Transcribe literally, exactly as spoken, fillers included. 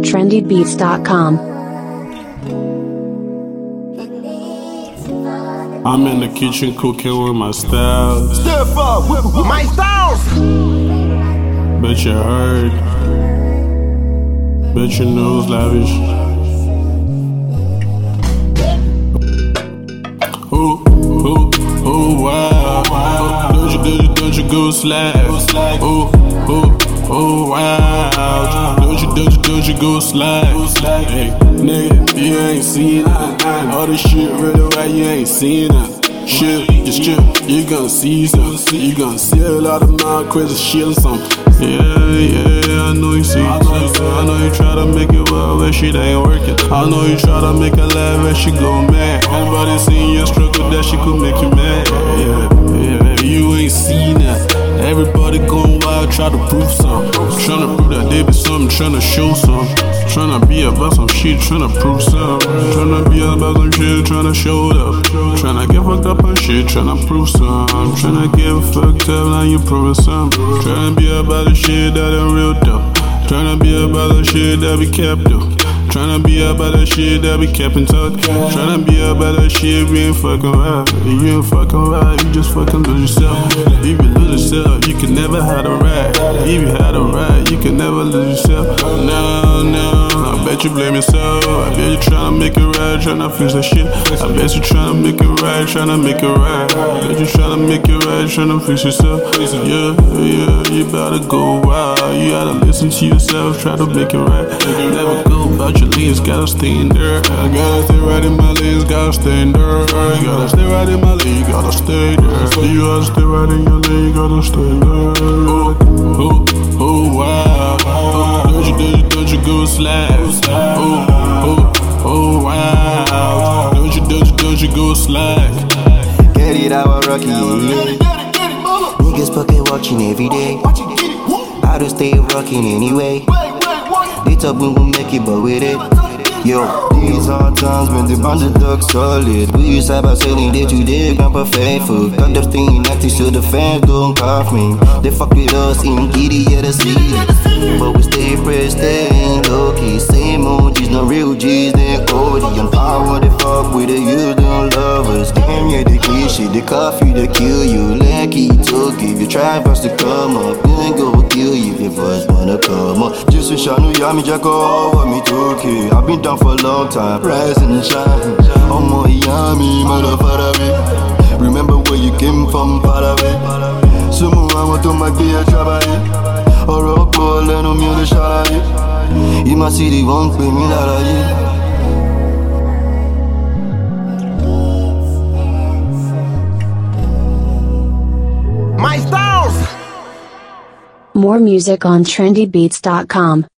trendy beats dot com. I'm in the kitchen cooking with my style. Step up with my styles. Bet you heard. Bet your nose lavish. Oh, oh, oh, wow. Don't you, don't you, don't you go slack. Oh, oh, oh, wow. Don't you, don't you, don't you go slack. Hey, nigga, you ain't seen nothing. All this shit really right, you ain't seen nothing. Shit, just chill, you gon' see something. You gon' see a lot of my crazy shit or something. Yeah, yeah, I know you see. I know you, I know you try to make it well, but shit ain't working. I know you try to make her laugh, but she go mad. Anybody seen your struggle that she could make you mad? Yeah, yeah, you ain't seen that. Everybody going wild, try to prove something. Tryna prove that they be something, tryna show something. Tryna be about some shit, tryna prove something. Tryna be about some shit, tryna show it up. Tryna get fucked up on shit, tryna prove something. Tryna get fucked up, now you proving something. Tryna be about the shit that ain't real though. Tryna be about the shit that be kept though. Tryna be about that shit that be kept in touch. Tryna be about that shit, we ain't fucking right. If you ain't fucking right, you just fucking lose yourself. If you lose yourself, you can never have a right. If you had a right, you can never lose yourself. No, no, I bet you blame yourself. I bet you tryna make it right, tryna fix that shit. I bet you tryna make it right, tryna make it right. I bet you tryna make it right, tryna fix yourself. Yeah, yeah, you better go wild. You gotta listen to yourself, try to make it right. You never go about your lanes, gotta stay in there. I gotta stay right in my lanes, gotta stay in there. You gotta stay right in my lane, you gotta stay there. You gotta stay right in your lane, you gotta stay there. Oh, oh, oh, wow. Oh, don't you, don't you, don't you go slack. Oh, oh, oh, wow. Don't you, don't you, don't you go slack. Get it out, Rocky. Niggas fucking watching every day. I don't stay rocking anyway. They talk when we make it, but with it. Yo, these hard times when the underdog solid. We used to have selling day to day, grandpa faithful. Got the thing acting so the fans don't cough me. They fuck with us in giddy at the sea. But we stay pressed, staying low key. Same O Gs, no real G's, they O D. On power, they fuck with the you don't love us. Damn, yeah, the cliche, the coffee, they kill you. Lucky to give you try for us to come up. Then go kill you if your boys wanna come up. Just a shanu, yami, jack, over me, too. I've been down for a long time, rise and shine. I'm more yummy, motherfucker. Remember where you came from, far away. Sumo, I want to make it a trouble. Or rock ball, and I'm in the shot. In my city, won't pay me that. My styles. More music on trendy beats dot com.